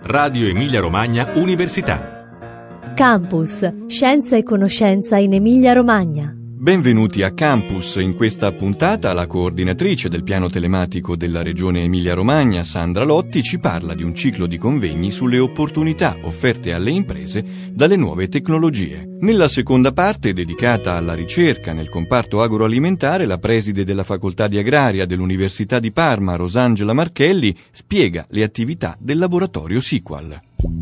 Radio Emilia Romagna Università. Campus, scienza e conoscenza in Emilia Romagna. Benvenuti a Campus. In questa puntata la coordinatrice del piano telematico della Regione Emilia-Romagna, Sandra Lotti, ci parla di un ciclo di convegni sulle opportunità offerte alle imprese dalle nuove tecnologie. Nella seconda parte, dedicata alla ricerca nel comparto agroalimentare, la preside della Facoltà di Agraria dell'Università di Parma, Rosangela Marchelli, spiega le attività del laboratorio SIQUAL.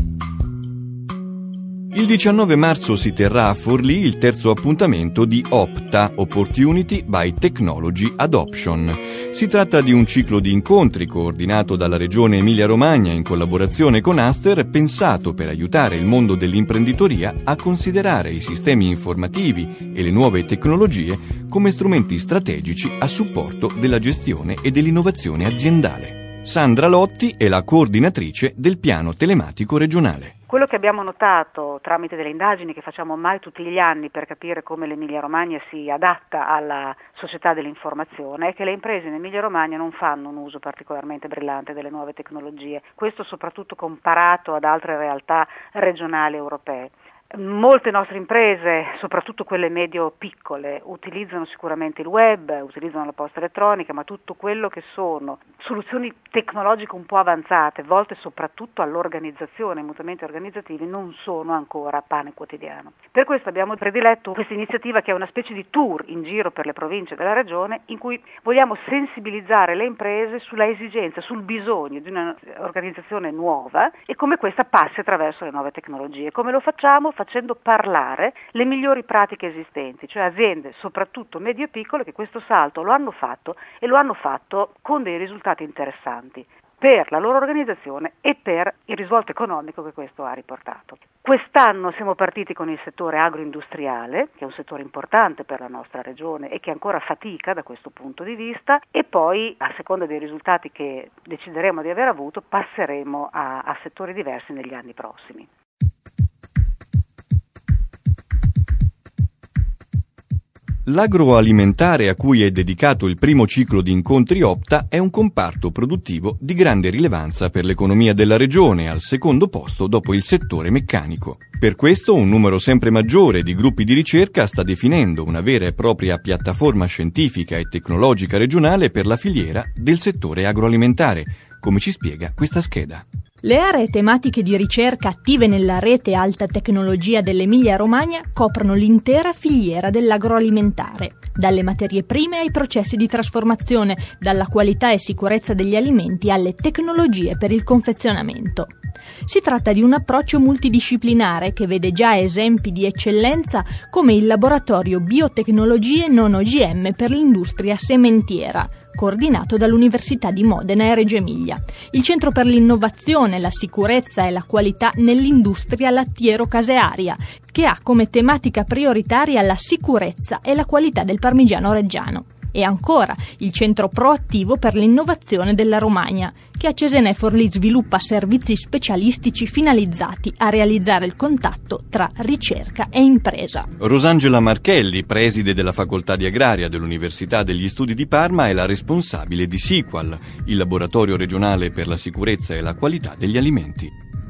Il 19 marzo si terrà a Forlì il terzo appuntamento di OPTA, Opportunity by Technology Adoption. Si tratta di un ciclo di incontri coordinato dalla Regione Emilia-Romagna in collaborazione con Aster, pensato per aiutare il mondo dell'imprenditoria a considerare i sistemi informativi e le nuove tecnologie come strumenti strategici a supporto della gestione e dell'innovazione aziendale. Sandra Lotti è la coordinatrice del piano telematico regionale. Quello che abbiamo notato tramite delle indagini che facciamo ormai tutti gli anni per capire come l'Emilia-Romagna si adatta alla società dell'informazione è che le imprese in Emilia-Romagna non fanno un uso particolarmente brillante delle nuove tecnologie, questo soprattutto comparato ad altre realtà regionali europee. Molte nostre imprese, soprattutto quelle medio-piccole, utilizzano sicuramente il web, utilizzano la posta elettronica, ma tutto quello che sono soluzioni tecnologiche un po' avanzate, volte soprattutto all'organizzazione, ai mutamenti organizzativi, non sono ancora pane quotidiano. Per questo abbiamo prediletto questa iniziativa che è una specie di tour in giro per le province della regione in cui vogliamo sensibilizzare le imprese sulla esigenza, sul bisogno di un'organizzazione nuova e come questa passi attraverso le nuove tecnologie. Come lo facciamo? Facendo parlare le migliori pratiche esistenti, cioè aziende, soprattutto medio e piccole, che questo salto lo hanno fatto e lo hanno fatto con dei risultati interessanti per la loro organizzazione e per il risvolto economico che questo ha riportato. Quest'anno siamo partiti con il settore agroindustriale, che è un settore importante per la nostra regione e che ancora fatica da questo punto di vista, e poi, a seconda dei risultati che decideremo di aver avuto, passeremo a settori diversi negli anni prossimi. L'agroalimentare, a cui è dedicato il primo ciclo di incontri OPTA, è un comparto produttivo di grande rilevanza per l'economia della regione, al secondo posto dopo il settore meccanico. Per questo un numero sempre maggiore di gruppi di ricerca sta definendo una vera e propria piattaforma scientifica e tecnologica regionale per la filiera del settore agroalimentare, come ci spiega questa scheda. Le aree tematiche di ricerca attive nella rete alta tecnologia dell'Emilia-Romagna coprono l'intera filiera dell'agroalimentare, dalle materie prime ai processi di trasformazione, dalla qualità e sicurezza degli alimenti alle tecnologie per il confezionamento. Si tratta di un approccio multidisciplinare che vede già esempi di eccellenza come il laboratorio Biotecnologie non OGM per l'industria sementiera, coordinato dall'Università di Modena e Reggio Emilia, il Centro per l'innovazione, la sicurezza e la qualità nell'industria lattiero-casearia, che ha come tematica prioritaria la sicurezza e la qualità del parmigiano reggiano. E ancora il Centro Proattivo per l'innovazione della Romagna, che a Cesena e Forlì sviluppa servizi specialistici finalizzati a realizzare il contatto tra ricerca e impresa. Rosangela Marchelli, preside della Facoltà di Agraria dell'Università degli Studi di Parma, è la responsabile di SIQUAL, il laboratorio regionale per la sicurezza e la qualità degli alimenti.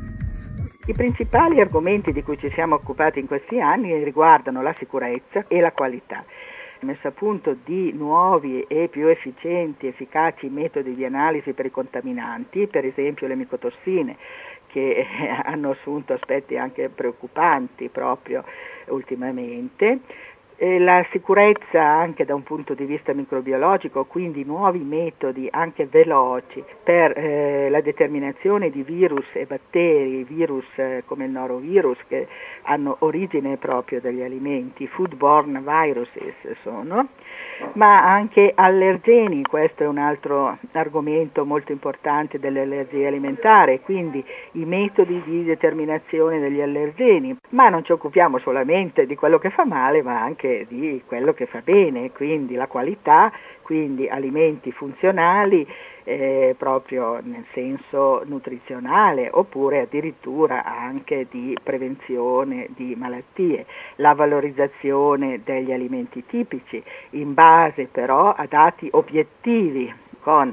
I principali argomenti di cui ci siamo occupati in questi anni riguardano la sicurezza e la qualità. Messa a punto di nuovi e più efficienti, efficaci metodi di analisi per i contaminanti, per esempio le micotossine, che hanno assunto aspetti anche preoccupanti proprio ultimamente. La sicurezza anche da un punto di vista microbiologico, quindi nuovi metodi anche veloci per la determinazione di virus e batteri, virus come il norovirus che hanno origine proprio dagli alimenti, foodborne viruses sono, ma anche allergeni, questo è un altro argomento molto importante dell'allergia alimentare, quindi i metodi di determinazione degli allergeni, ma non ci occupiamo solamente di quello che fa male, ma anche di quello che fa bene, quindi la qualità, quindi alimenti funzionali, proprio nel senso nutrizionale, oppure addirittura anche di prevenzione di malattie, la valorizzazione degli alimenti tipici in base però a dati obiettivi con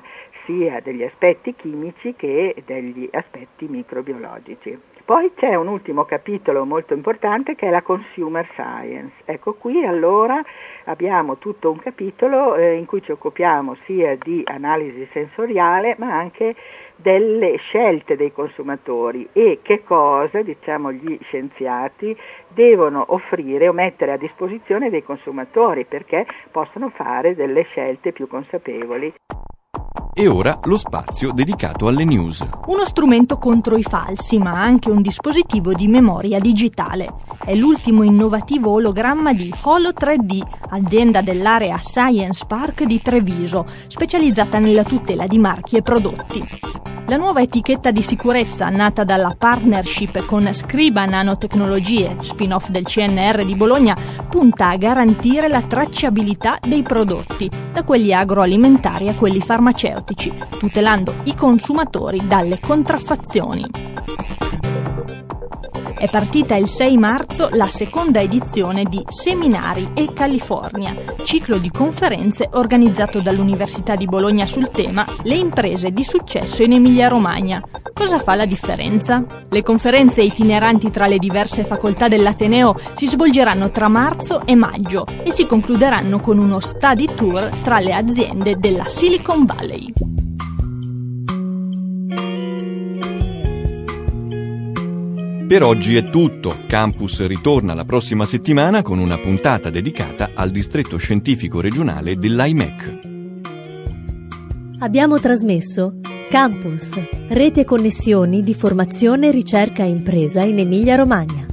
sia degli aspetti chimici che degli aspetti microbiologici. Poi c'è un ultimo capitolo molto importante che è la consumer science. Ecco, qui allora abbiamo tutto un capitolo in cui ci occupiamo sia di analisi sensoriale ma anche delle scelte dei consumatori e che cosa, diciamo, gli scienziati devono offrire o mettere a disposizione dei consumatori perché possono fare delle scelte più consapevoli. E ora lo spazio dedicato alle news. Uno strumento contro i falsi, ma anche un dispositivo di memoria digitale. È l'ultimo innovativo ologramma di Holo 3D, azienda dell'area Science Park di Treviso, specializzata nella tutela di marchi e prodotti. La nuova etichetta di sicurezza, nata dalla partnership con Scriba Nanotecnologie, spin-off del CNR di Bologna, punta a garantire la tracciabilità dei prodotti, da quelli agroalimentari a quelli farmaceutici, tutelando i consumatori dalle contraffazioni. È partita il 6 marzo la seconda edizione di Seminari e California, ciclo di conferenze organizzato dall'Università di Bologna sul tema Le imprese di successo in Emilia-Romagna. Cosa fa la differenza? Le conferenze itineranti tra le diverse facoltà dell'Ateneo si svolgeranno tra marzo e maggio e si concluderanno con uno study tour tra le aziende della Silicon Valley. Per oggi è tutto. Campus ritorna la prossima settimana con una puntata dedicata al distretto scientifico regionale dell'IMEC. Abbiamo trasmesso Campus, rete e connessioni di formazione, ricerca e impresa in Emilia-Romagna.